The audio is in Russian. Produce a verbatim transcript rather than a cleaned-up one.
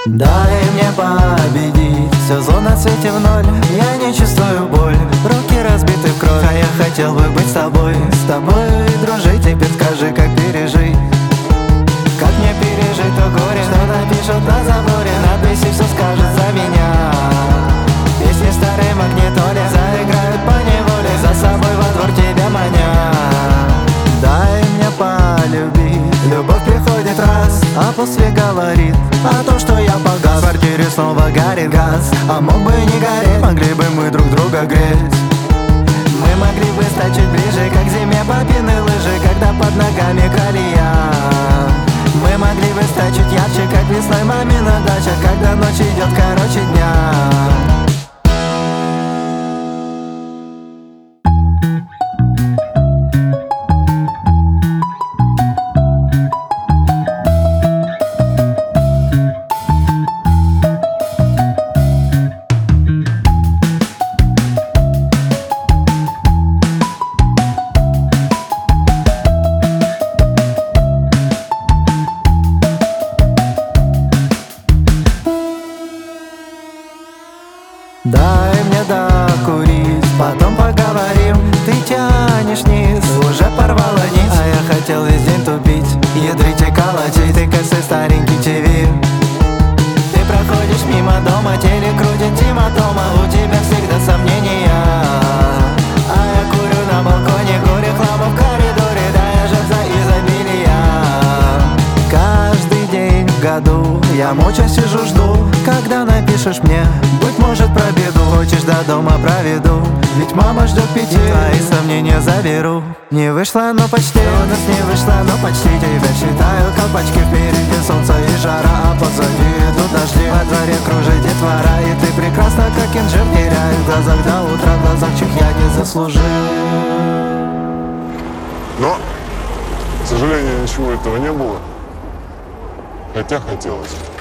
Дай мне победить все зло на свете в ноль. Я не чувствую боль, руки разбиты в кровь. А я хотел бы быть с тобой, с тобой дружить. Теперь скажи, как пережить, как мне пережить то горе, что напишут на заборе. Надписи все скажут за меня. Песни старой магнитоле заиграют по неволе, за собой во двор тебя маня. Дай мне полюбить, любовь приходит раз, а после говорит о том, что я погас. В квартире снова горит газ, а мог бы не гореть. Могли бы мы друг друга греть. Мы могли бы стать чуть ближе, как зиме папины лыжи, когда под ногами колея. Мы могли бы стать чуть ярче, как весной мамина дача, когда ночь идет короче дня. Дай мне докурить, потом поговорим. Ты тянешь низ, уже порвала нить. А я хотел весь день тупить, ядрить и колотить. Ты косой старенький ТВ. Ты проходишь мимо дома, телек крутит Тима Тома. У тебя всегда сомнения, а я курю на балконе, курю хламу в коридоре. Да я же за изобилия. Каждый день в году я молча сижу, жду, когда напишешь мне, быть может, про беду. Хочешь, до дома проведу, ведь мама ждет пяти. Твои сомнения заберу. Не вышло, но почти. У нас не вышло, но почти. Тебя считаю колпачки, впереди солнце и жара, а позади идут дожди. Во дворе кружит детвора, и ты прекрасна, как инжир. Теряю в глазах до утра, в глазах чьих я не заслужил. Но, к сожалению, ничего этого не было. Хотя хотелось.